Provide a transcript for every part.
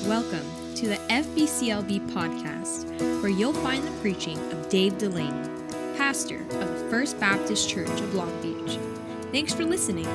Welcome to the FBCLB podcast, where you'll find the preaching of Dave Delaney, pastor of the First Baptist Church of Long Beach. Thanks for listening.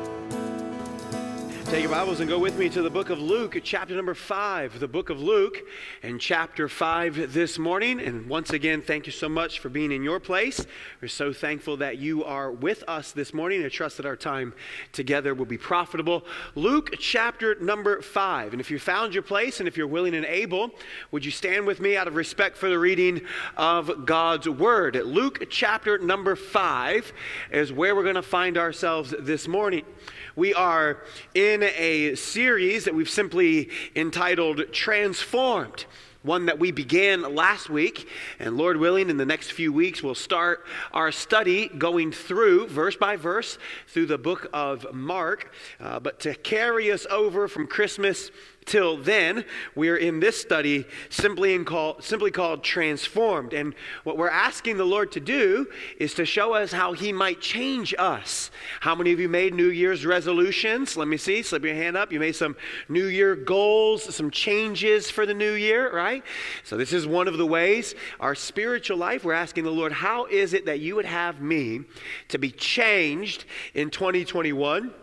Take your Bibles and go with me to the book of Luke, chapter number 5. The book of Luke and chapter 5 this morning. And once again, thank you so much for being in your place. We're so thankful that you are with us this morning. I trust that our time together will be profitable. Luke chapter number 5. And if you found your place and if you're willing and able, would you stand with me out of respect for the reading of God's Word? Luke chapter number 5 is where we're going to find ourselves this morning. We are in a series that we've simply entitled Transformed, one that we began last week, and Lord willing, in the next few weeks, we'll start our study going through, verse by verse, through the book of Mark. But to carry us over from Christmas till then, we're in this study simply called Transformed. And what we're asking the Lord to do is to show us how He might change us. How many of you made New Year's resolutions? Let me see. Slip your hand up. You made some New Year goals, some changes for the new year, right? So this is one of the ways. Our spiritual life, we're asking the Lord, how is it that you would have me to be changed in 2021,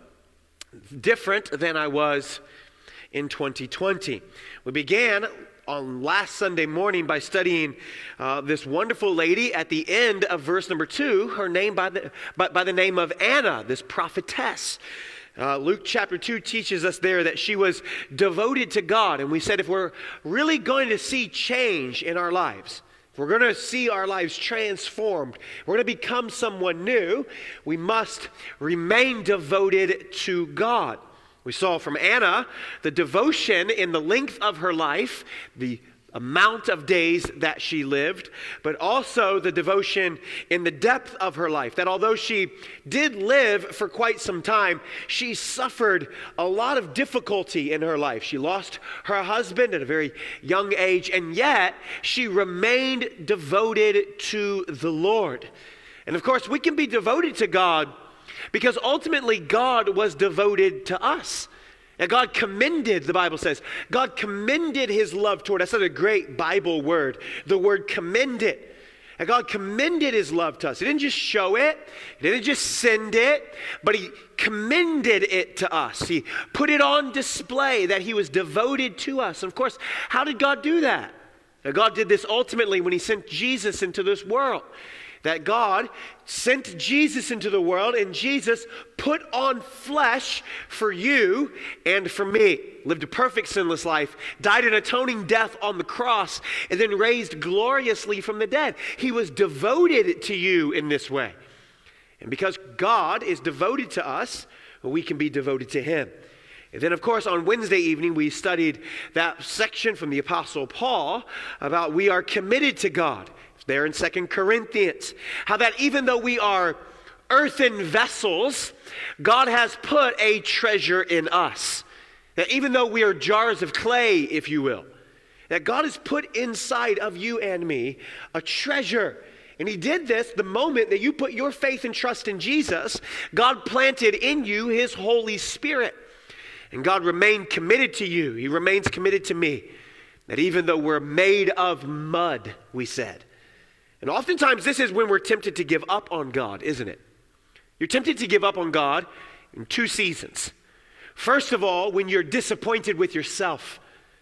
different than I was in 2020. We began on last Sunday morning by studying this wonderful lady at the end of verse number 2, her name by the name of Anna, this prophetess. Luke chapter 2 teaches us there that she was devoted to God. And we said if we're really going to see change in our lives, if we're going to see our lives transformed, we're going to become someone new, we must remain devoted to God. We saw from Anna the devotion in the length of her life, the amount of days that she lived, but also the devotion in the depth of her life, that although she did live for quite some time, she suffered a lot of difficulty in her life. She lost her husband at a very young age, and yet she remained devoted to the Lord. And of course, we can be devoted to God because ultimately God was devoted to us. And God commended, the Bible says, God commended His love toward us. That's a great Bible word, the word commended. And God commended His love to us. He didn't just show it, He didn't just send it, but He commended it to us. He put it on display that He was devoted to us. And of course, how did God do that? Now, God did this ultimately when He sent Jesus into this world. That God sent Jesus into the world, and Jesus put on flesh for you and for me. Lived a perfect sinless life, died an atoning death on the cross, and then raised gloriously from the dead. He was devoted to you in this way. And because God is devoted to us, we can be devoted to Him. And then, of course, on Wednesday evening, we studied that section from the Apostle Paul about we are committed to God. There in 2 Corinthians, how that even though we are earthen vessels, God has put a treasure in us. That even though we are jars of clay, if you will, that God has put inside of you and me a treasure. And He did this the moment that you put your faith and trust in Jesus. God planted in you His Holy Spirit. And God remained committed to you. He remains committed to me. That even though we're made of mud, we said. And oftentimes this is when we're tempted to give up on God, isn't it? You're tempted to give up on God in two seasons. First of all, when you're disappointed with yourself,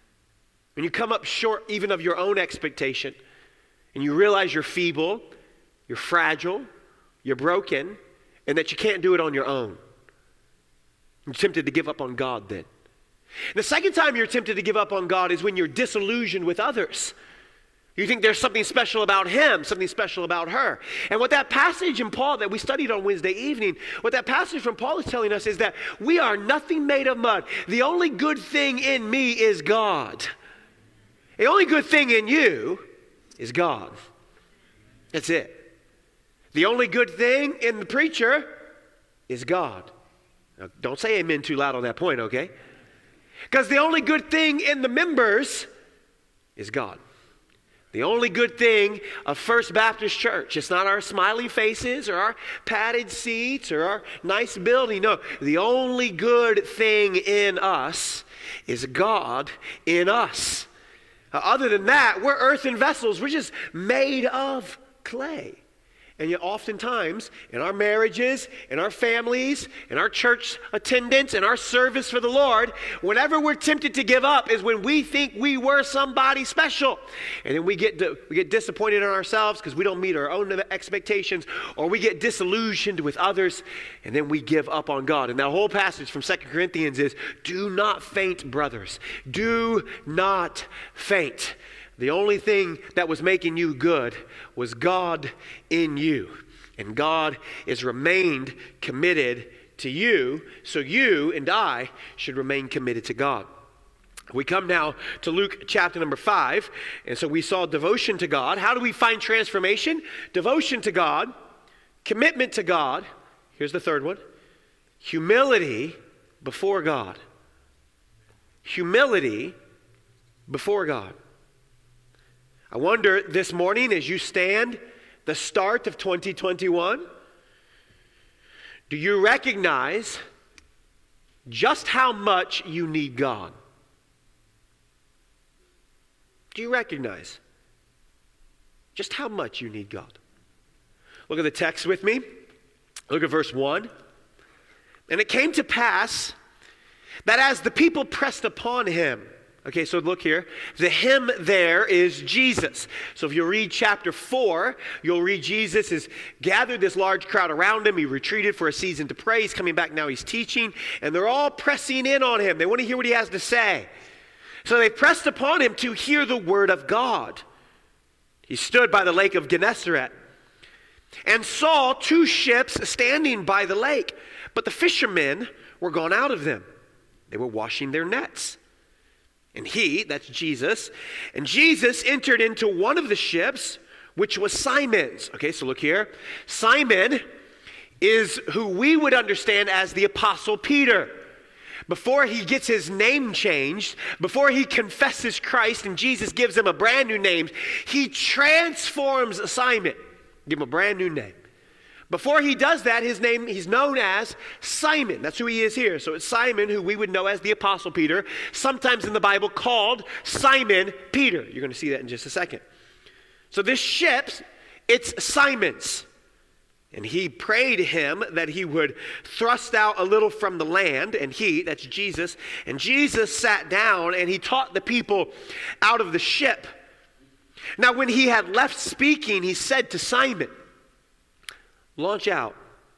when you come up short even of your own expectation, and you realize you're feeble, you're fragile, you're broken, and that you can't do it on your own. You're tempted to give up on God then. The second time you're tempted to give up on God is when you're disillusioned with others. You think there's something special about him, something special about her. And what that passage in Paul that we studied on Wednesday evening, what that passage from Paul is telling us is that we are nothing made of mud. The only good thing in me is God. The only good thing in you is God. That's it. The only good thing in the preacher is God. Now, don't say amen too loud on that point, okay? Because the only good thing in the members is God. The only good thing of First Baptist Church, it's not our smiley faces or our padded seats or our nice building. No, the only good thing in us is God in us. Other than that, we're earthen vessels. We're just made of clay. And yet oftentimes, in our marriages, in our families, in our church attendance, in our service for the Lord, whenever we're tempted to give up is when we think we were somebody special. And then we get disappointed in ourselves because we don't meet our own expectations, or we get disillusioned with others, and then we give up on God. And that whole passage from 2 Corinthians is, do not faint, brothers. Do not faint. The only thing that was making you good was God in you. And God has remained committed to you, so you and I should remain committed to God. We come now to Luke chapter number 5. And so we saw devotion to God. How do we find transformation? Devotion to God, commitment to God. Here's the third one. Humility before God. Humility before God. I wonder this morning as you stand the start of 2021, do you recognize just how much you need God? Do you recognize just how much you need God? Look at the text with me. Look at verse 1. And it came to pass that as the people pressed upon him. Okay, so look here. The him there is Jesus. So if you read chapter 4, you'll read Jesus has gathered this large crowd around him. He retreated for a season to pray. He's coming back now. He's teaching. And they're all pressing in on him. They want to hear what he has to say. So they pressed upon him to hear the word of God. He stood by the lake of Gennesaret and saw 2 ships standing by the lake. But the fishermen were gone out of them. They were washing their nets. And he, that's Jesus, and Jesus entered into one of the ships, which was Simon's. Okay, so look here. Simon is who we would understand as the Apostle Peter. Before he gets his name changed, before he confesses Christ and Jesus gives him a brand new name, he transforms Simon, give him a brand new name. Before he does that, his name, he's known as Simon. That's who he is here. So it's Simon, who we would know as the Apostle Peter, sometimes in the Bible called Simon Peter. You're going to see that in just a second. So this ship, it's Simon's. And he prayed him that he would thrust out a little from the land. And he, that's Jesus, and Jesus sat down and he taught the people out of the ship. Now when he had left speaking, he said to Simon, launch out.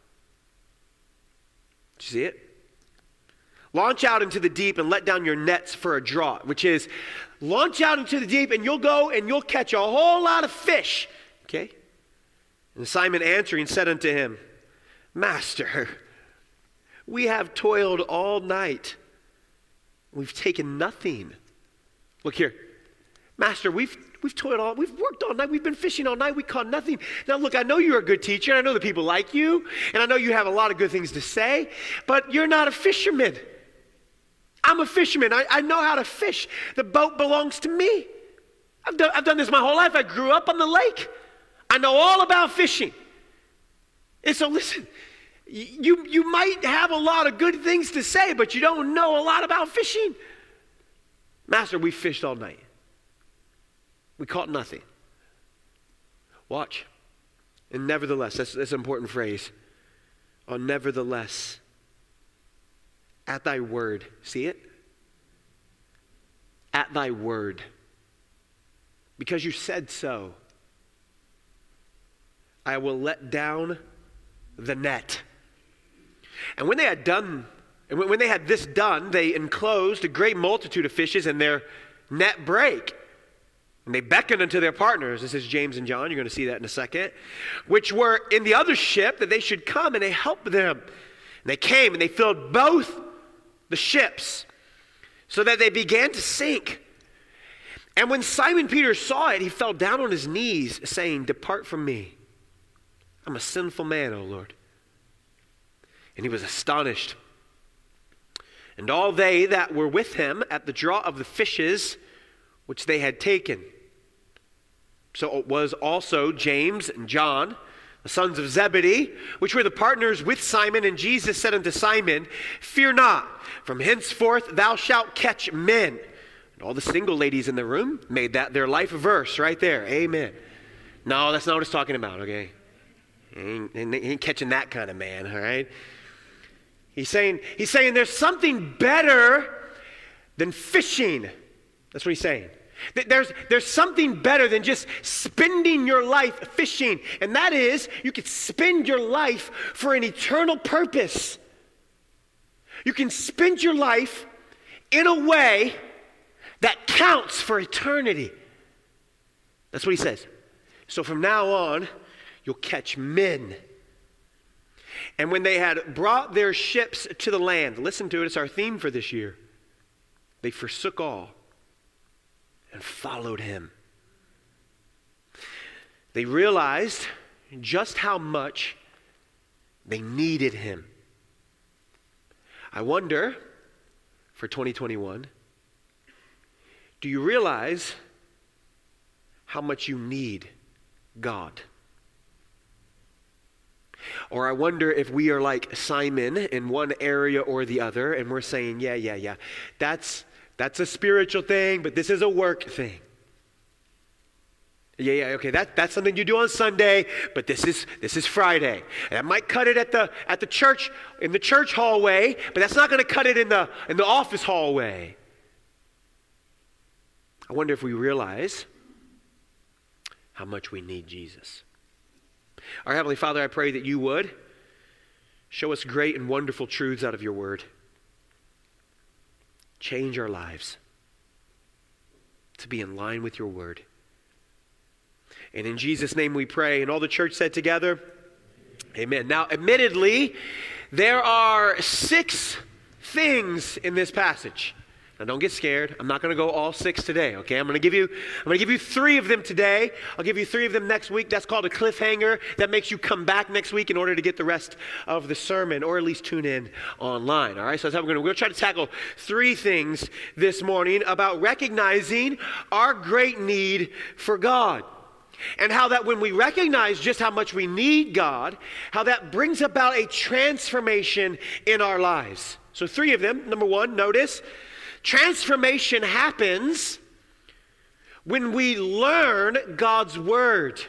Did you see it? Launch out into the deep and let down your nets for a draught, which is launch out into the deep and you'll go and you'll catch a whole lot of fish. Okay? And Simon answering said unto him, Master, we have toiled all night. We've taken nothing. Look here. Master, we've worked all night. We've been fishing all night. We caught nothing. Now, look, I know you're a good teacher. I know that people like you. And I know you have a lot of good things to say. But you're not a fisherman. I'm a fisherman. I know how to fish. The boat belongs to me. I've done this my whole life. I grew up on the lake. I know all about fishing. And so listen, you might have a lot of good things to say, but you don't know a lot about fishing. Master, we fished all night. We caught nothing. Watch. And nevertheless, that's an important phrase. Oh, nevertheless, at thy word. See it? At thy word. Because you said so, I will let down the net. And when they had this done, they enclosed a great multitude of fishes, and their net brake. And they beckoned unto their partners, this is James and John, you're going to see that in a second, which were in the other ship, that they should come, and they helped them. And they came and they filled both the ships, so that they began to sink. And when Simon Peter saw it, he fell down on his knees, saying, Depart from me. I'm a sinful man, O Lord. And he was astonished. And all they that were with him at the draught of the fishes which they had taken. So it was also James and John, the sons of Zebedee, which were the partners with Simon, and Jesus said unto Simon, Fear not, from henceforth thou shalt catch men. And all the single ladies in the room made that their life verse right there. Amen. No, that's not what it's talking about, okay? He ain't catching that kind of man, all right? He's saying there's something better than fishing. That's what he's saying. There's something better than just spending your life fishing, and that is you could spend your life for an eternal purpose. You can spend your life in a way that counts for eternity. That's what he says. So from now on, you'll catch men. And when they had brought their ships to the land, listen to it, it's our theme for this year. They forsook all and followed him. They realized just how much they needed him. I wonder, for 2021, do you realize how much you need God? Or I wonder if we are like Simon in one area or the other, and we're saying, yeah, that's a spiritual thing, but this is a work thing. Yeah, okay, that's something you do on Sunday, but this is Friday. And that might cut it at the church, in the church hallway, but that's not going to cut it in the office hallway. I wonder if we realize how much we need Jesus. Our Heavenly Father, I pray that you would show us great and wonderful truths out of your word. Change our lives to be in line with your word. And in Jesus' name we pray. And all the church said together, amen. Now, admittedly, there are 6 things in this passage. Now, don't get scared. I'm not going to go all 6 today, okay? I'm going to give you 3 of them today. I'll give you 3 of them next week. That's called a cliffhanger. That makes you come back next week in order to get the rest of the sermon, or at least tune in online, all right? So that's how we're going to try to tackle 3 things this morning about recognizing our great need for God. And how that when we recognize just how much we need God, how that brings about a transformation in our lives. So 3 of them. Number 1, notice, transformation happens when we learn God's word.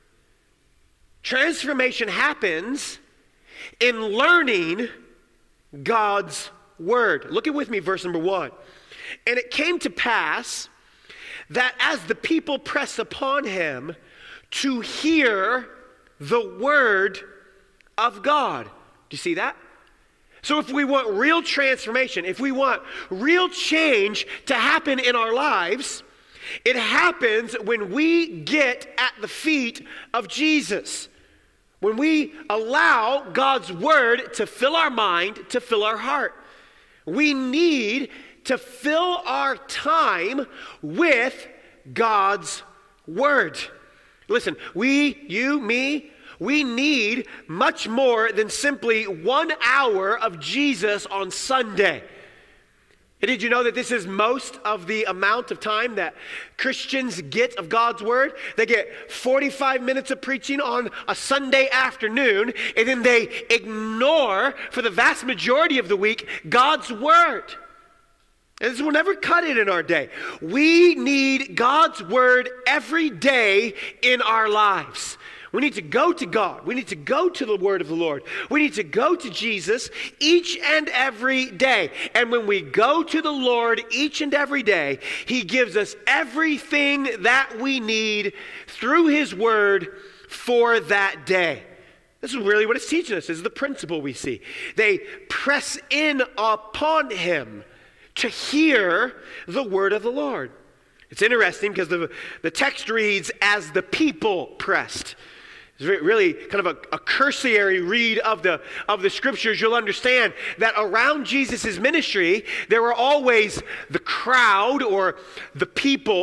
Transformation happens in learning God's word. Look at with me verse number 1. And it came to pass that as the people pressed upon him to hear the word of God. Do you see that? So if we want real transformation, if we want real change to happen in our lives, it happens when we get at the feet of Jesus. When we allow God's word to fill our mind, to fill our heart. We need to fill our time with God's word. Listen, you, me, we need much more than simply 1 hour of Jesus on Sunday. And did you know that this is most of the amount of time that Christians get of God's word? They get 45 minutes of preaching on a Sunday afternoon, and then they ignore, for the vast majority of the week, God's word. And this will never cut it in our day. We need God's word every day in our lives. We need to go to God. We need to go to the word of the Lord. We need to go to Jesus each and every day. And when we go to the Lord each and every day, he gives us everything that we need through his word for that day. This is really what it's teaching us. This is the principle we see. They press in upon him to hear the word of the Lord. It's interesting because the text reads, as the people pressed. It's really kind of a cursory read of the scriptures. You'll understand that around Jesus' ministry, there were always the crowd or the people,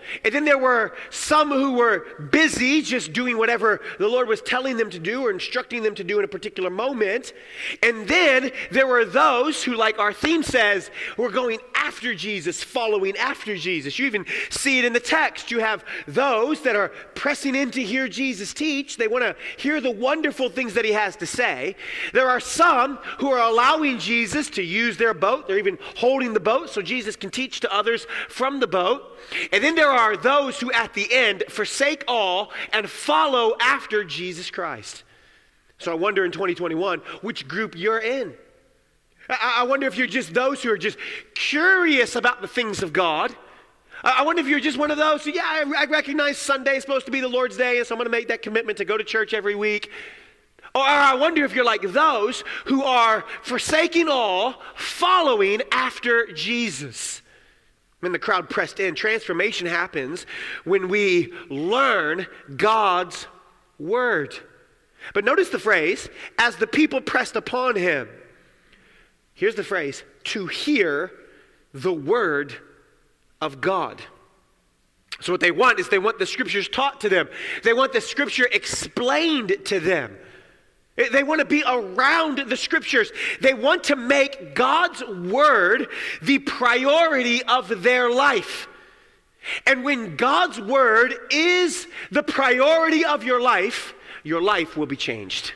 And then there were some who were busy just doing whatever the Lord was telling them to do or instructing them to do in a particular moment. And then there were those who, like our theme says, were going after Jesus, following after Jesus. You even see it in the text. You have those that are pressing in to hear Jesus teach. They want to hear the wonderful things that he has to say. There are some who are allowing Jesus to use their boat. They're even holding the boat so Jesus can teach to others from the boat. And then there are those who at the end forsake all and follow after Jesus Christ. So I wonder in 2021 which group you're in. I wonder if you're just those who are just curious about the things of God. I wonder if you're just one of those who, I recognize Sunday is supposed to be the Lord's day, and so I'm going to make that commitment to go to church every week. Or I wonder if you're like those who are forsaking all, following after Jesus. When the crowd pressed in, transformation happens when we learn God's word. But notice the phrase, as the people pressed upon him. Here's the phrase, to hear the word of God. So what they want is they want the scriptures taught to them. They want the scripture explained to them. They want to be around the scriptures. They want to make God's word the priority of their life. And when God's word is the priority of your life will be changed.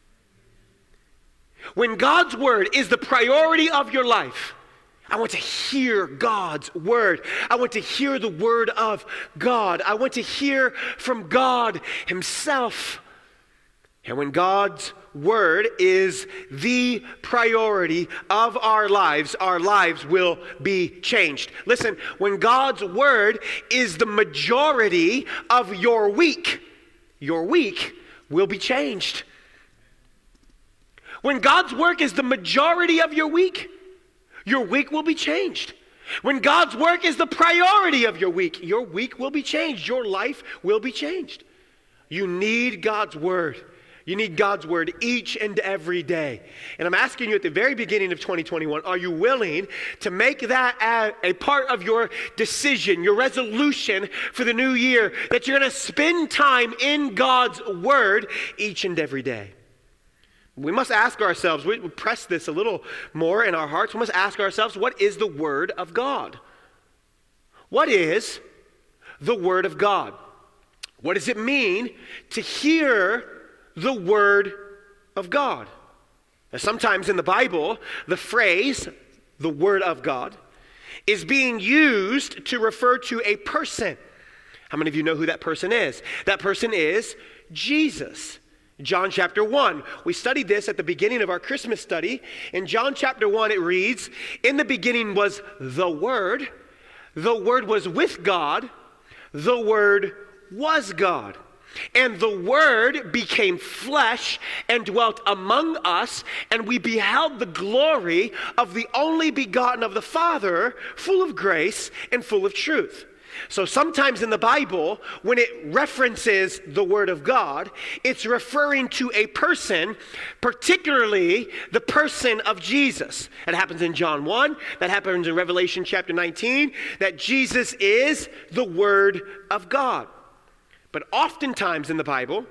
When God's word is the priority of your life, I want to hear God's word. I want to hear the word of God. I want to hear from God himself. And when God's word is the priority of our lives will be changed. Listen, when God's word is the majority of your week will be changed. When God's work is the majority of your week will be changed. When God's work is the priority of your week will be changed. Your life will be changed. You need God's word. You need God's word each and every day. And I'm asking you at the very beginning of 2021, are you willing to make that a part of your decision, your resolution for the new year, that you're going to spend time in God's word each and every day? We must ask ourselves, we press this a little more in our hearts, we must ask ourselves, what is the word of God? What is the word of God? What does it mean to hear the word of God? Now, sometimes in the Bible, the phrase, the word of God, is being used to refer to a person. How many of you know who that person is? That person is Jesus. John chapter 1. We studied this at the beginning of our Christmas study. In John chapter 1, it reads, in the beginning was the Word was with God, the Word was God. And the Word became flesh and dwelt among us, and we beheld the glory of the only begotten of the Father, full of grace and full of truth. So sometimes in the Bible, when it references the Word of God, it's referring to a person, particularly the person of Jesus. That happens in John 1, that happens in Revelation chapter 19, that Jesus is the Word of God. But oftentimes in the Bible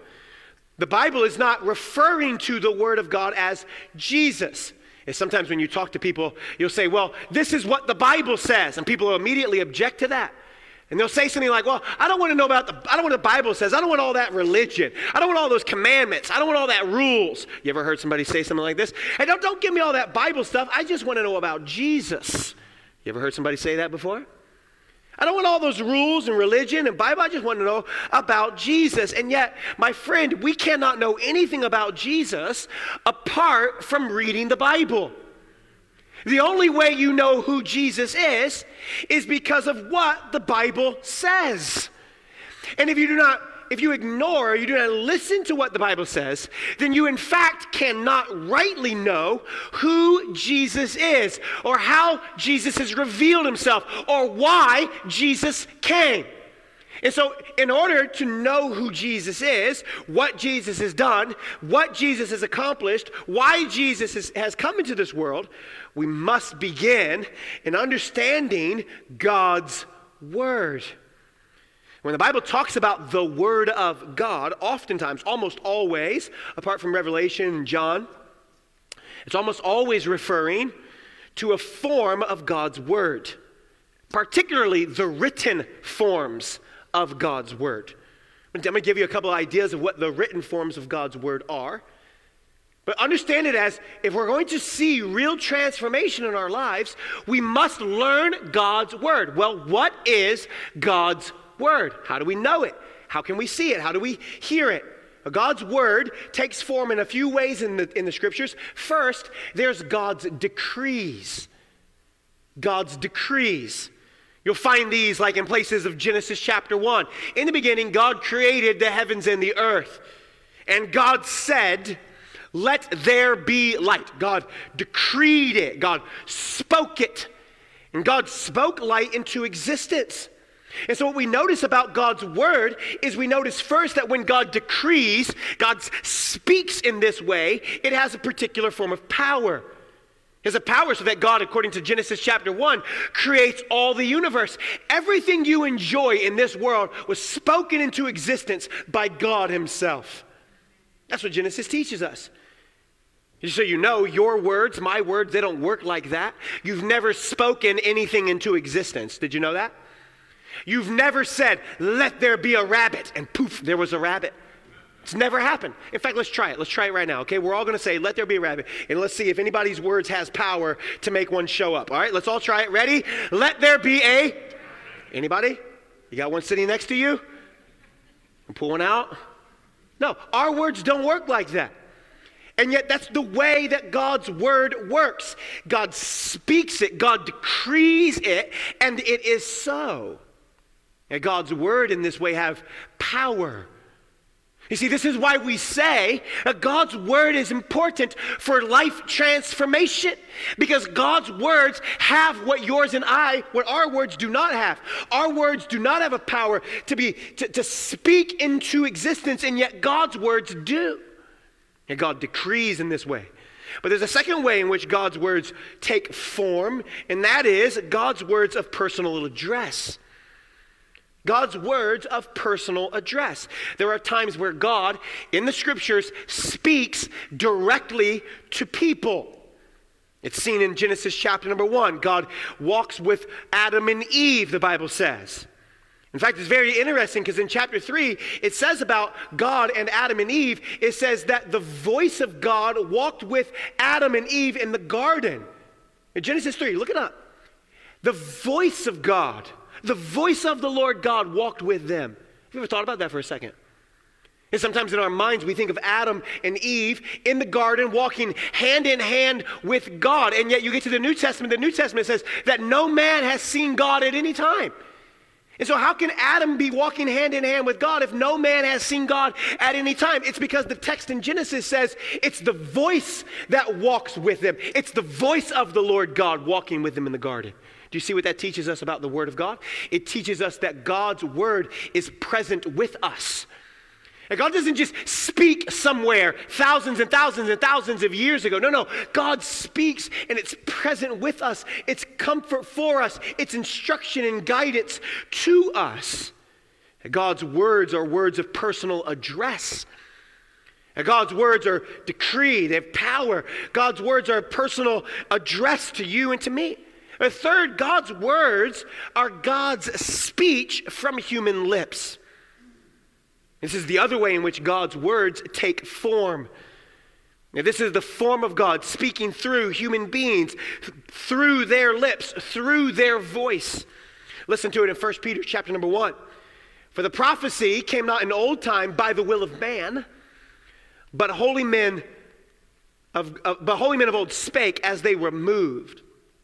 is not referring to the Word of God as Jesus. And sometimes when you talk to people, you'll say, well, this is what the Bible says. And people will immediately object to that. And they'll say something like, well, I don't want to know I don't want what the Bible says. I don't want all that religion. I don't want all those commandments. I don't want all that rules. You ever heard somebody say something like this? Hey, don't give me all that Bible stuff. I just want to know about Jesus. You ever heard somebody say that before? I don't want all those rules and religion and Bible. I just want to know about Jesus. And yet, my friend, we cannot know anything about Jesus apart from reading the Bible. The only way you know who Jesus is because of what the Bible says. And if you ignore, you do not listen to what the Bible says, then you in fact cannot rightly know who Jesus is, or how Jesus has revealed himself, or why Jesus came. And so in order to know who Jesus is, what Jesus has done, what Jesus has accomplished, why Jesus has come into this world, we must begin in understanding God's word. When the Bible talks about the Word of God, oftentimes, almost always, apart from Revelation and John, it's almost always referring to a form of God's Word, particularly the written forms of God's Word. I'm going to give you a couple of ideas of what the written forms of God's Word are. But understand it as, if we're going to see real transformation in our lives, we must learn God's Word. Well, what is God's Word? How do we know it? How can we see it? How do we hear it? God's Word takes form in a few ways in the Scriptures. First, there's God's decrees. God's decrees. You'll find these like in places of Genesis chapter 1. In the beginning, God created the heavens and the earth. And God said, "Let there be light." God decreed it. God spoke it. And God spoke light into existence. And so what we notice about God's Word is we notice first that when God decrees, God speaks in this way, it has a particular form of power. It has a power so that God, according to Genesis chapter 1, creates all the universe. Everything you enjoy in this world was spoken into existence by God himself. That's what Genesis teaches us. So you know, your words, my words, they don't work like that. You've never spoken anything into existence. Did you know that? You've never said, "Let there be a rabbit," and poof, there was a rabbit. It's never happened. In fact, let's try it. Let's try it right now, okay? We're all going to say, "Let there be a rabbit," and let's see if anybody's words has power to make one show up. All right, let's all try it. Ready? Let there be a... Anybody? You got one sitting next to you? Pull one out? No, our words don't work like that. And yet that's the way that God's Word works. God speaks it, God decrees it, and it is so. And God's Word in this way have power. You see, this is why we say that God's Word is important for life transformation. Because God's words have what yours and what our words do not have. Our words do not have a power to speak into existence, and yet God's words do. And God decrees in this way. But there's a second way in which God's words take form, and that is God's words of personal address. God's words of personal address. There are times where God, in the Scriptures, speaks directly to people. It's seen in Genesis chapter number 1. God walks with Adam and Eve, the Bible says. In fact, it's very interesting because in chapter 3, it says about God and Adam and Eve, it says that the voice of God walked with Adam and Eve in the garden. In Genesis 3, look it up. The voice of God, the voice of the Lord God walked with them. Have you ever thought about that for a second? And sometimes in our minds we think of Adam and Eve in the garden walking hand in hand with God. And yet you get to the New Testament says that no man has seen God at any time. And so how can Adam be walking hand in hand with God if no man has seen God at any time? It's because the text in Genesis says it's the voice that walks with them. It's the voice of the Lord God walking with them in the garden. Do you see what that teaches us about the Word of God? It teaches us that God's Word is present with us. And God doesn't just speak somewhere thousands and thousands and thousands of years ago. No. God speaks and it's present with us. It's comfort for us. It's instruction and guidance to us. And God's words are words of personal address. And God's words are decree. They have power. God's words are personal address to you and to me. And third, God's words are God's speech from human lips. This is the other way in which God's words take form. Now, this is the form of God speaking through human beings, through their lips, through their voice. Listen to it in 1 Peter chapter number 1. For the prophecy came not in old time by the will of man, but holy men of old spake as they were moved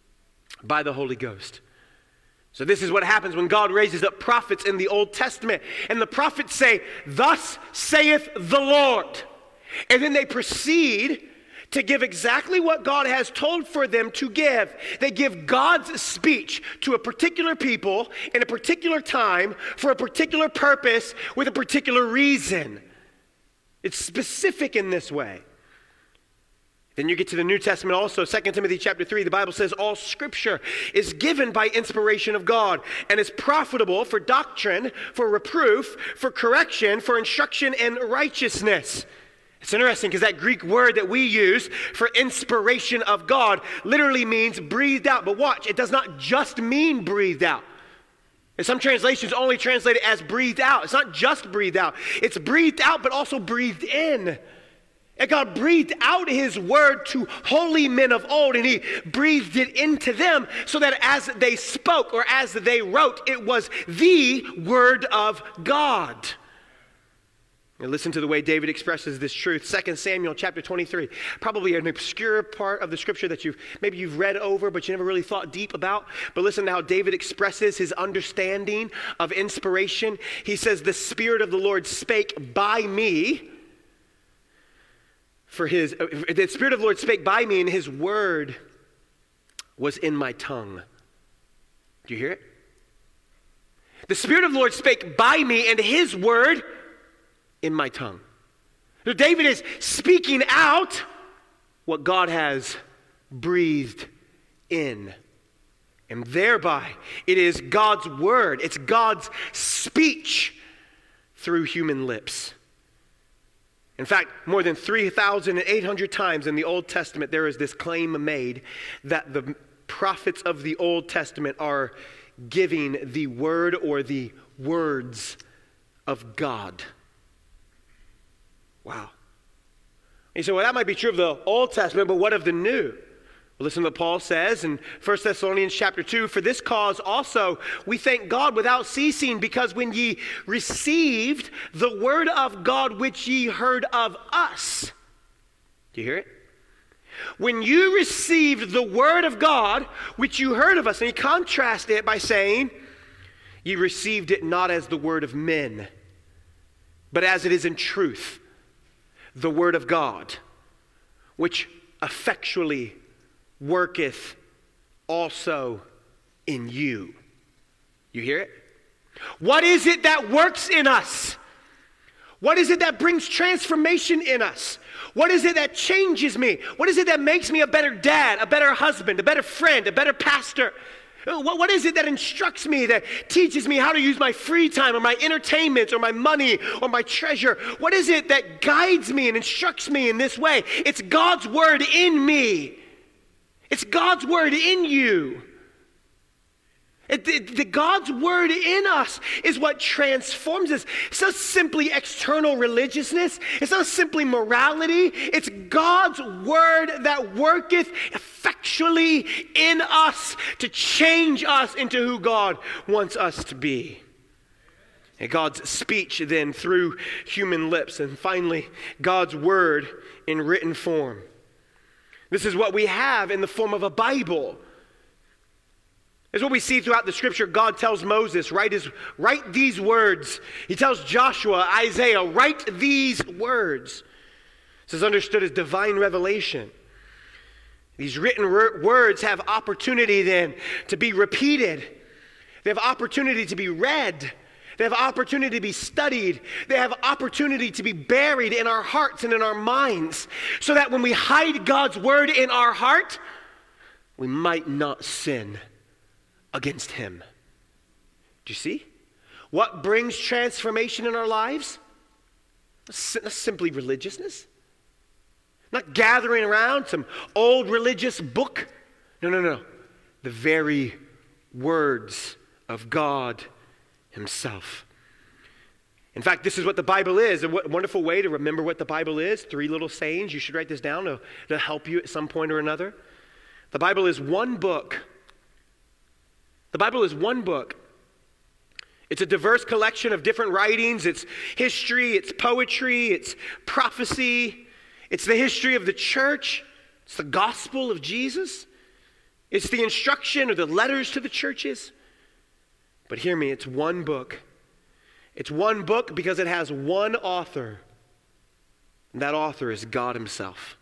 by the Holy Ghost. So this is what happens when God raises up prophets in the Old Testament. And the prophets say, "Thus saith the Lord." And then they proceed to give exactly what God has told for them to give. They give God's speech to a particular people in a particular time for a particular purpose with a particular reason. It's specific in this way. Then you get to the New Testament also, 2 Timothy chapter 3, the Bible says all scripture is given by inspiration of God and is profitable for doctrine, for reproof, for correction, for instruction in righteousness. It's interesting because that Greek word that we use for inspiration of God literally means breathed out. But watch, it does not just mean breathed out. And some translations only translate it as breathed out. It's not just breathed out. It's breathed out but also breathed in. And God breathed out his word to holy men of old, and he breathed it into them so that as they spoke or as they wrote, it was the word of God. And listen to the way David expresses this truth. 2 Samuel chapter 23, probably an obscure part of the scripture that you've read over, but you never really thought deep about. But listen to how David expresses his understanding of inspiration. He says, "The Spirit of the Lord spake by me." The Spirit of the Lord spake by me, and his word was in my tongue. Do you hear it? The Spirit of the Lord spake by me, and his word in my tongue. So David is speaking out what God has breathed in. And thereby, it is God's word. It's God's speech through human lips. In fact, more than 3,800 times in the Old Testament, there is this claim made that the prophets of the Old Testament are giving the word or the words of God. Wow. And so, well, that might be true of the Old Testament, but what of the New? Well, listen to what Paul says in 1 Thessalonians chapter 2. "For this cause also we thank God without ceasing, because when ye received the word of God which ye heard of us." Do you hear it? When you received the word of God which you heard of us, and he contrasted it by saying, "Ye received it not as the word of men, but as it is in truth, the word of God, which effectually worketh also in you." You hear it? What is it that works in us? What is it that brings transformation in us? What is it that changes me? What is it that makes me a better dad, a better husband, a better friend, a better pastor? What is it that instructs me, that teaches me how to use my free time or my entertainment or my money or my treasure? What is it that guides me and instructs me in this way? It's God's word in me. It's God's word in you. The God's word in us is what transforms us. It's not simply external religiousness. It's not simply morality. It's God's word that worketh effectually in us to change us into who God wants us to be. And God's speech then through human lips. And finally, God's word in written form. This is what we have in the form of a Bible. It's what we see throughout the scripture. God tells Moses, write these words. He tells Joshua, Isaiah, write these words. This is understood as divine revelation. These written words have opportunity then to be repeated. They have opportunity to be read. They have opportunity to be studied. They have opportunity to be buried in our hearts and in our minds, so that when we hide God's word in our heart, we might not sin against him. Do you see? What brings transformation in our lives? Not simply religiousness. Not gathering around some old religious book. No. The very words of God himself. In fact, this is what the Bible is. A wonderful way to remember what the Bible is. 3 little sayings. You should write this down to help you at some point or another. The Bible is one book. The Bible is one book. It's a diverse collection of different writings. It's history, it's poetry, it's prophecy. It's the history of the church. It's the gospel of Jesus. It's the instruction or the letters to the churches. But hear me, it's one book. It's one book because it has one author. And that author is God himself.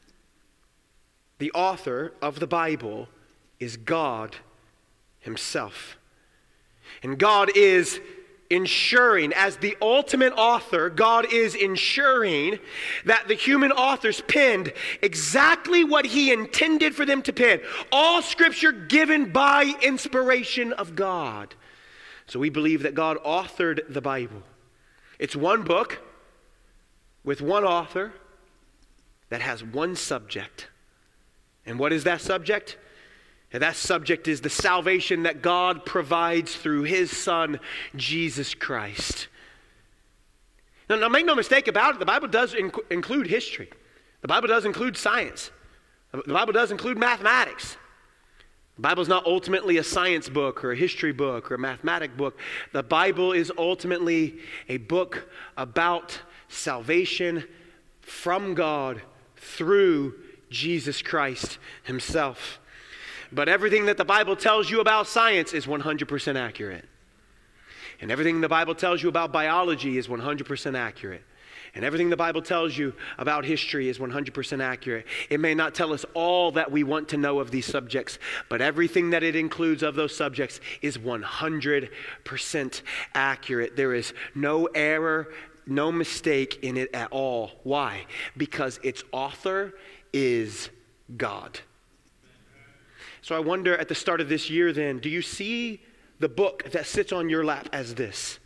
The author of the Bible is God himself. And God is ensuring, as the ultimate author, God is ensuring that the human authors penned exactly what he intended for them to pen. All scripture given by inspiration of God. So we believe that God authored the Bible. It's one book with one author that has one subject. And what is that subject? And that subject is the salvation that God provides through his Son, Jesus Christ. Now make no mistake about it, the Bible does include history. The Bible does include science. The Bible does include mathematics. The Bible is not ultimately a science book or a history book or a mathematic book. The Bible is ultimately a book about salvation from God through Jesus Christ himself. But everything that the Bible tells you about science is 100% accurate. And everything the Bible tells you about biology is 100% accurate. And everything the Bible tells you about history is 100% accurate. It may not tell us all that we want to know of these subjects, but everything that it includes of those subjects is 100% accurate. There is no error, no mistake in it at all. Why? Because its author is God. So I wonder at the start of this year then, do you see the book that sits on your lap as this?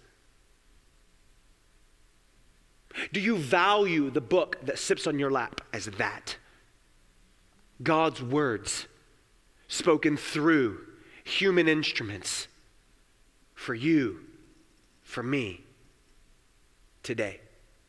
Do you value the book that sits on your lap as that? God's words spoken through human instruments for you, for me, today.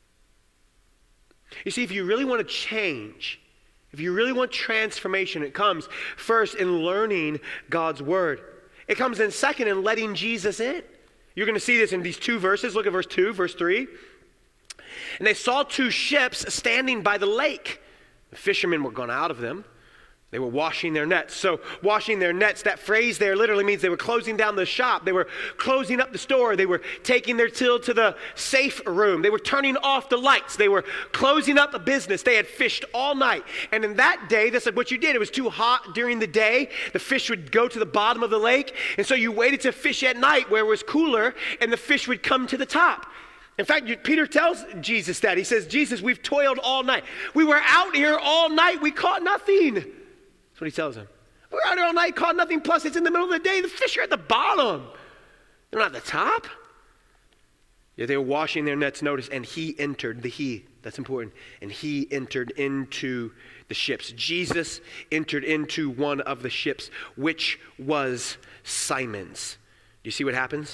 You see, if you really want to change, if you really want transformation, it comes first in learning God's word. It comes in second in letting Jesus in. You're going to see this in these two verses. Look at verse 2, verse 3. And they saw two ships standing by the lake. The fishermen were gone out of them. They were washing their nets. So washing their nets, that phrase there literally means they were closing down the shop. They were closing up the store. They were taking their till to the safe room. They were turning off the lights. They were closing up a business. They had fished all night. And in that day, that's what you did. It was too hot during the day. The fish would go to the bottom of the lake. And so you waited to fish at night where it was cooler and the fish would come to the top. In fact, Peter tells Jesus that. He says, Jesus, we've toiled all night. We were out here all night. We caught nothing. That's what he tells him. We're out here all night, caught nothing. Plus, it's in the middle of the day. The fish are at the bottom. They're not at the top. Yeah, they were washing their nets, notice, and he entered, that's important, and he entered into the ships. Jesus entered into one of the ships, which was Simon's. Do you see what happens?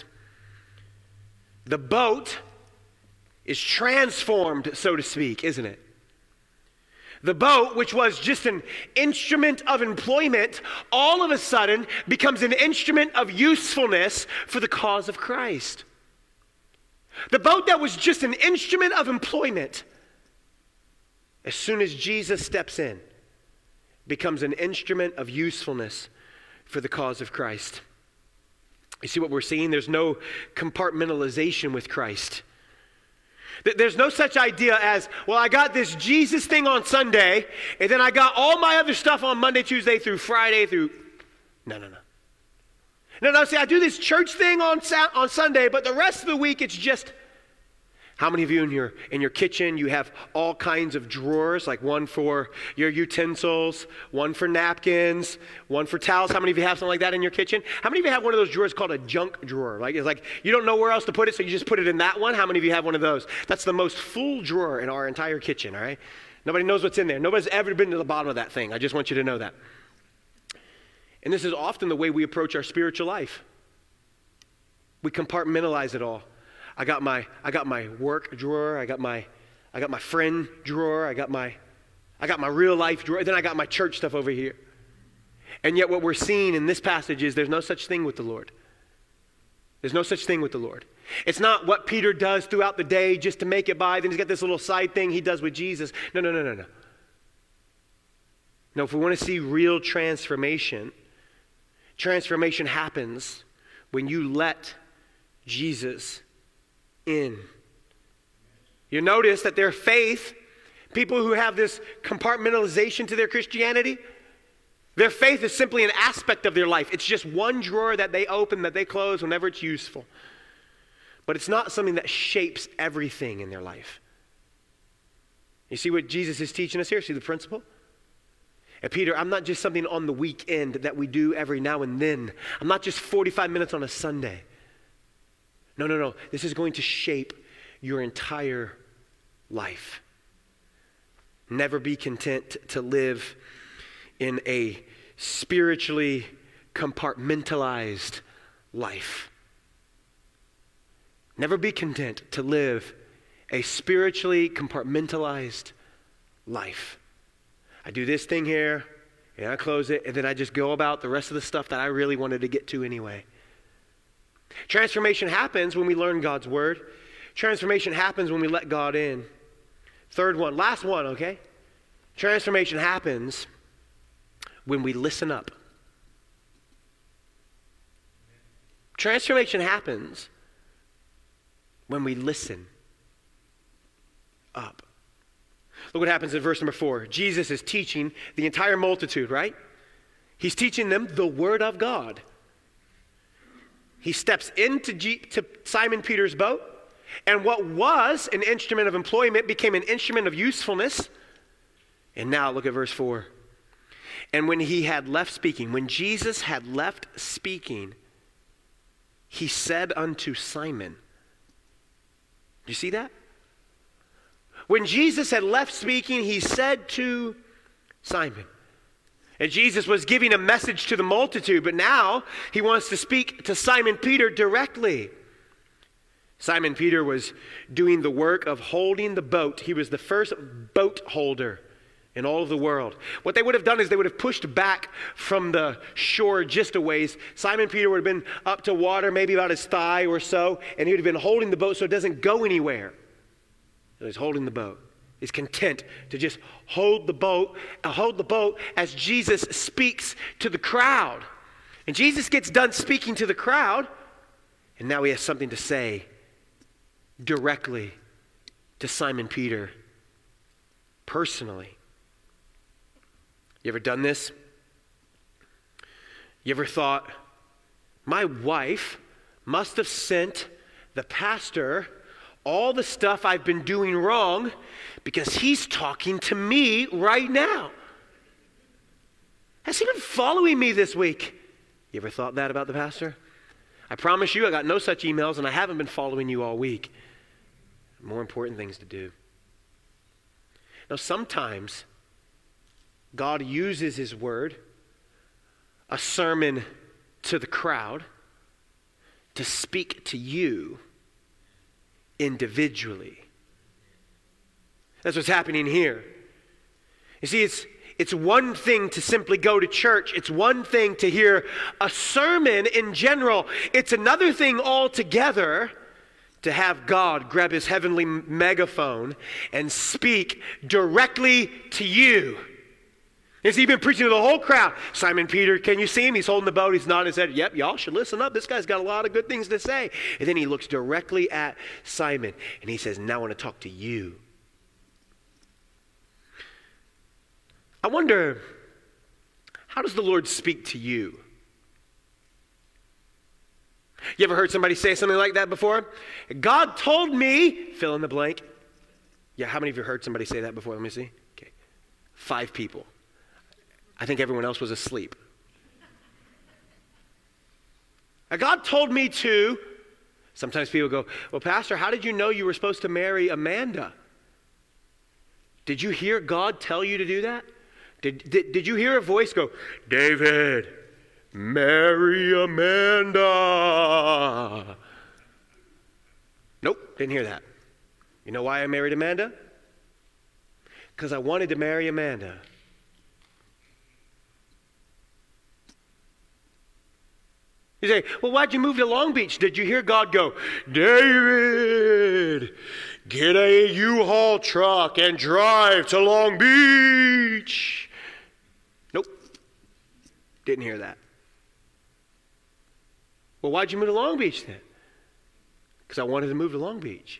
The boat is transformed, so to speak, isn't it? The boat, which was just an instrument of employment, all of a sudden becomes an instrument of usefulness for the cause of Christ. The boat that was just an instrument of employment, as soon as Jesus steps in, becomes an instrument of usefulness for the cause of Christ. You see what we're seeing? There's no compartmentalization with Christ. There's no such idea as, well, I got this Jesus thing on Sunday, and then I got all my other stuff on Monday, Tuesday, through Friday, through... No. See, I do this church thing on Sunday, but the rest of the week, it's just... How many of you in your kitchen, you have all kinds of drawers, like one for your utensils, one for napkins, one for towels? How many of you have something like that in your kitchen? How many of you have one of those drawers called a junk drawer? It's like you don't know where else to put it, so you just put it in that one? How many of you have one of those? That's the most full drawer in our entire kitchen, all right? Nobody knows what's in there. Nobody's ever been to the bottom of that thing. I just want you to know that. And this is often the way we approach our spiritual life. We compartmentalize it all. I got my work drawer, I got my friend drawer, I got my real life drawer, then I got my church stuff over here. And yet what we're seeing in this passage is there's no such thing with the Lord. There's no such thing with the Lord. It's not what Peter does throughout the day just to make it by, then he's got this little side thing he does with Jesus. No. No, if we want to see real transformation happens when you let Jesus in. You notice that their faith, people who have this compartmentalization to their Christianity, their faith is simply an aspect of their life. It's just one drawer that they open, that they close whenever it's useful. but it's not something that shapes everything in their life. You see what Jesus is teaching us here? See the principle? And Peter, I'm not just something on the weekend that we do every now and then. I'm not just 45 minutes on a Sunday. No. This is going to shape your entire life. Never be content to live in a spiritually compartmentalized life. Never be content to live a spiritually compartmentalized life. I do this thing here, and I close it, and then I just go about the rest of the stuff that I really wanted to get to anyway. Transformation happens when we learn God's word. Transformation happens when we let God in. Third one, last one, okay? Transformation happens when we listen up. Transformation happens when we listen up. Look what happens in verse number 4. Jesus is teaching the entire multitude, right? He's teaching them the word of God. He steps into Simon Peter's boat, and what was an instrument of employment became an instrument of usefulness. And now look at verse 4. And when he had left speaking, when Jesus had left speaking, he said unto Simon. Do you see that? When Jesus had left speaking, he said to Simon. And Jesus was giving a message to the multitude, but now he wants to speak to Simon Peter directly. Simon Peter was doing the work of holding the boat. He was the first boat holder in all of the world. What they would have done is they would have pushed back from the shore just a ways. Simon Peter would have been up to water, maybe about his thigh or so, and he would have been holding the boat so it doesn't go anywhere. So he's holding the boat. He's content to just hold the boat as Jesus speaks to the crowd. And Jesus gets done speaking to the crowd, and now he has something to say directly to Simon Peter personally. You ever done this? You ever thought, my wife must have sent the pastor all the stuff I've been doing wrong because he's talking to me right now? Has he been following me this week? You ever thought that about the pastor? I promise you I got no such emails, and I haven't been following you all week. More important things to do. Now sometimes God uses his word, a sermon to the crowd, to speak to you individually. That's what's happening here. You see, it's one thing to simply go to church. It's one thing to hear a sermon in general. It's another thing altogether to have God grab his heavenly megaphone and speak directly to you. Has he been preaching to the whole crowd? Simon Peter, can you see him? He's holding the boat. He's nodding his head. Yep, y'all should listen up. This guy's got a lot of good things to say. And then he looks directly at Simon and he says, now I want to talk to you. I wonder, how does the Lord speak to you? You ever heard somebody say something like that before? God told me, fill in the blank. Yeah, how many of you heard somebody say that before? Let me see. Okay, 5 people. I think everyone else was asleep. Now, God told me to. Sometimes people go, well, Pastor, how did you know you were supposed to marry Amanda? Did you hear God tell you to do that? Did you hear a voice go, David, marry Amanda? Nope, didn't hear that. You know why I married Amanda? Because I wanted to marry Amanda. You say, well, why'd you move to Long Beach? Did you hear God go, David, get a U-Haul truck and drive to Long Beach? Nope. Didn't hear that. Well, why'd you move to Long Beach then? Because I wanted to move to Long Beach.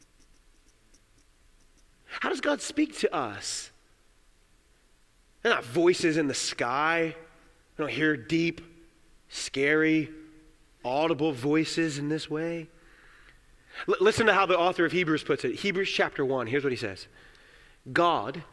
How does God speak to us? They're not voices in the sky. We don't hear deep, scary, audible voices in this way. Listen to how the author of Hebrews puts it. Hebrews chapter 1, here's what he says. God,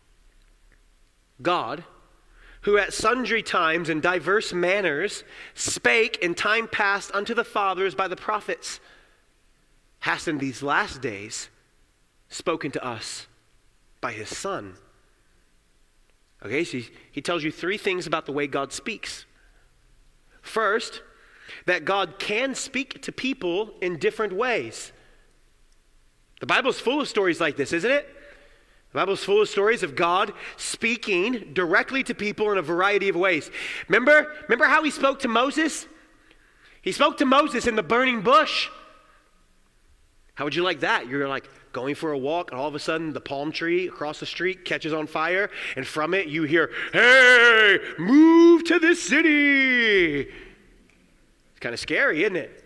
who at sundry times and diverse manners spake in time past unto the fathers by the prophets, hath in these last days spoken to us by his Son. Okay, so he tells you three things about the way God speaks. First, that God can speak to people in different ways. The Bible's full of stories like this, isn't it? The Bible's full of stories of God speaking directly to people in a variety of ways. Remember how he spoke to Moses? He spoke to Moses in the burning bush. How would you like that? You're like going for a walk, and all of a sudden the palm tree across the street catches on fire, and from it you hear, "Hey, move to this city." It's kind of scary, isn't it?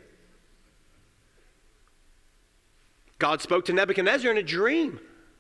God spoke to Nebuchadnezzar in a dream.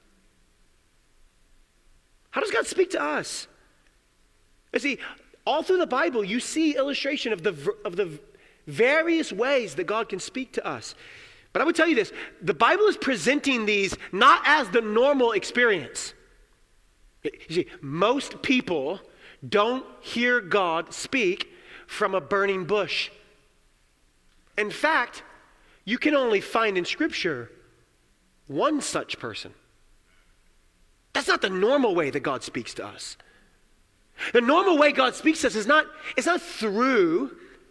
How does God speak to us? You see, all through the Bible, you see illustration of the various ways that God can speak to us. But I would tell you this, the Bible is presenting these not as the normal experience. You see, most people don't hear God speak from a burning bush. In fact, you can only find in Scripture one such person. That's not the normal way that God speaks to us. The normal way God speaks to us is not through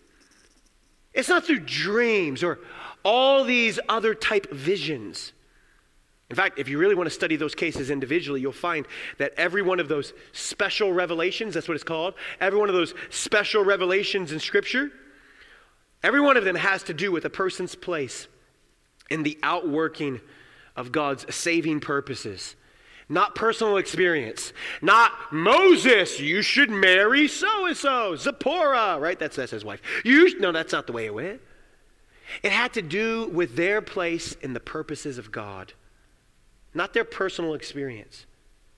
dreams or all these other type visions. In fact, if you really want to study those cases individually, you'll find that every one of those special revelations, that's what it's called, every one of those special revelations in Scripture, every one of them has to do with a person's place in the outworking of God's saving purposes. Not personal experience. Not Moses, you should marry so-and-so, Zipporah, right? That's his wife. No, that's not the way it went. It had to do with their place in the purposes of God, not their personal experience.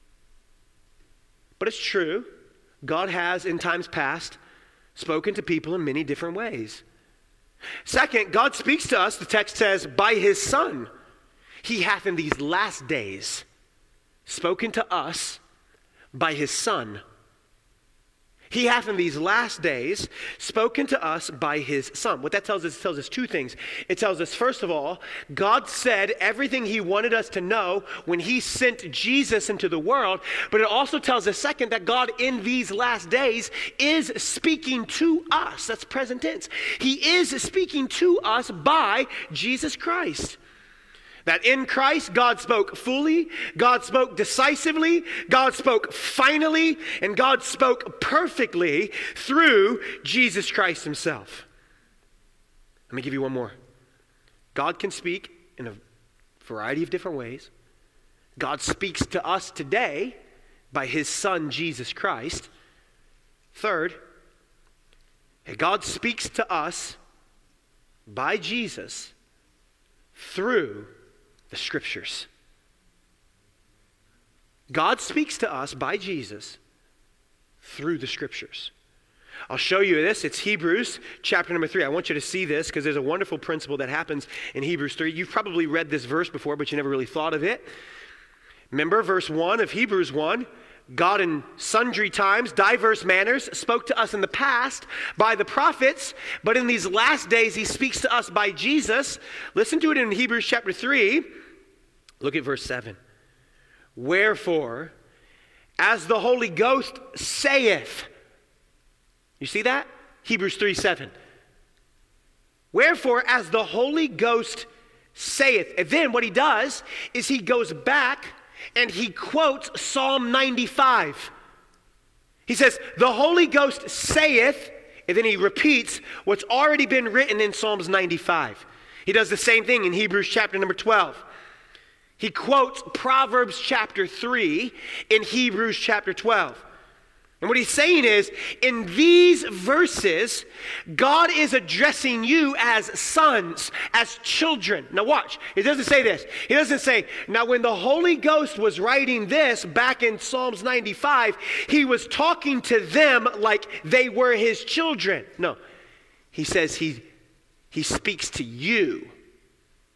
But it's true, God has in times past spoken to people in many different ways. Second, God speaks to us, the text says, by his Son. He hath in these last days spoken to us by his Son. He hath in these last days spoken to us by his Son. What that tells us two things. It tells us, first of all, God said everything he wanted us to know when he sent Jesus into the world. But it also tells us, second, that God in these last days is speaking to us. That's present tense. He is speaking to us by Jesus Christ. That in Christ, God spoke fully, God spoke decisively, God spoke finally, and God spoke perfectly through Jesus Christ himself. Let me give you one more. God can speak in a variety of different ways. God speaks to us today by his Son, Jesus Christ. Third, God speaks to us by Jesus through the Scriptures. God speaks to us by Jesus through the Scriptures. I'll show you this. It's Hebrews chapter number 3. I want you to see this because there's a wonderful principle that happens in Hebrews 3. You've probably read this verse before, but you never really thought of it. Remember verse 1 of Hebrews 1. God in sundry times, diverse manners, spoke to us in the past by the prophets, but in these last days he speaks to us by Jesus. Listen to it in Hebrews chapter 3. Look at verse 7. Wherefore, as the Holy Ghost saith. You see that? Hebrews 3:7. Wherefore, as the Holy Ghost saith. And then what he does is he goes back and he quotes Psalm 95. He says, the Holy Ghost saith, and then he repeats what's already been written in Psalms 95. He does the same thing in Hebrews chapter number 12. He quotes Proverbs chapter 3 in Hebrews chapter 12. And what he's saying is, in these verses, God is addressing you as sons, as children. Now watch, he doesn't say this. He doesn't say, now when the Holy Ghost was writing this back in Psalms 95, he was talking to them like they were his children. No, he says he speaks to you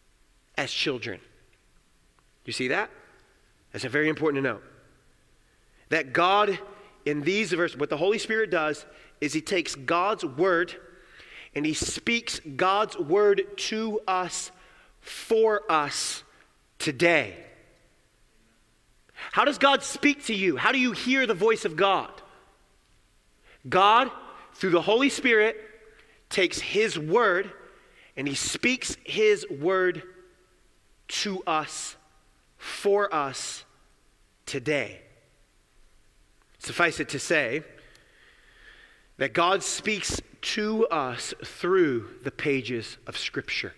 as children. You see that? That's very important to know. That God, in these verses, what the Holy Spirit does is he takes God's word and he speaks God's word to us, for us today. How does God speak to you? How do you hear the voice of God? God, through the Holy Spirit, takes his word and he speaks his word to us, for us today. Suffice it to say that God speaks to us through the pages of Scripture.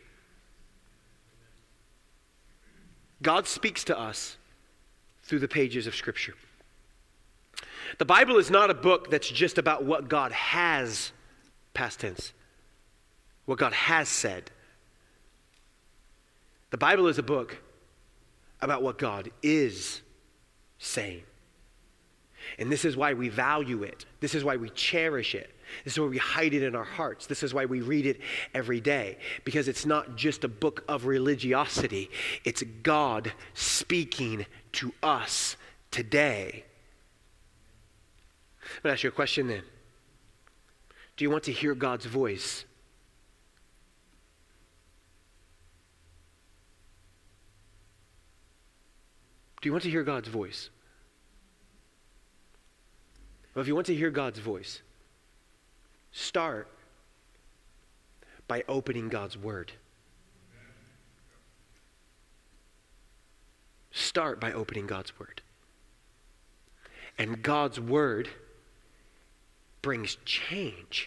God speaks to us through the pages of Scripture. The Bible is not a book that's just about what God has, past tense, what God has said. The Bible is a book about what God is saying. And this is why we value it. This is why we cherish it. This is why we hide it in our hearts. This is why we read it every day. Because it's not just a book of religiosity. It's God speaking to us today. I'm going to ask you a question then. Do you want to hear God's voice? Do you want to hear God's voice? Well, if you want to hear God's voice, start by opening God's word. Start by opening God's word. And God's word brings change.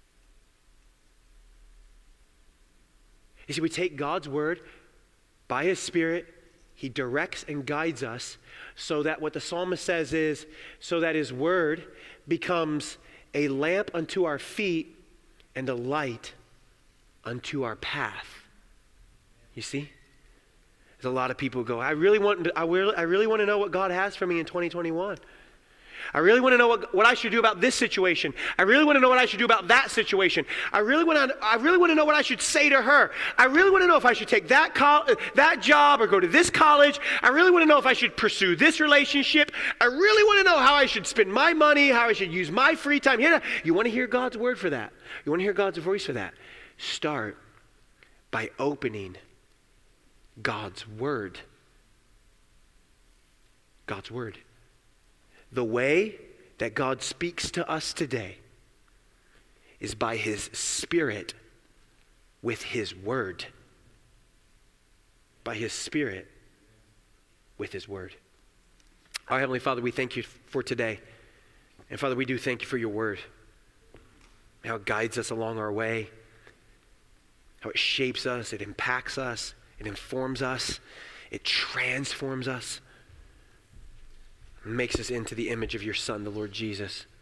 You see, we take God's word by his Spirit. He directs and guides us so that what the psalmist says is, so that his word becomes a lamp unto our feet and a light unto our path. You see? There's a lot of people who go, I really want to know what God has for me in 2021. I really want to know what I should do about this situation. I really want to know what I should do about that situation. I really want to know what I should say to her. I really want to know if I should take that job or go to this college. I really want to know if I should pursue this relationship. I really want to know how I should spend my money, how I should use my free time. You want to hear God's word for that. You want to hear God's voice for that. Start by opening God's word. God's word. The way that God speaks to us today is by his Spirit with his word. By his Spirit with his word. Our Heavenly Father, we thank you for today. And Father, we do thank you for your word. How it guides us along our way. How it shapes us, it impacts us, it informs us, it transforms us. Makes us into the image of your Son, the Lord Jesus.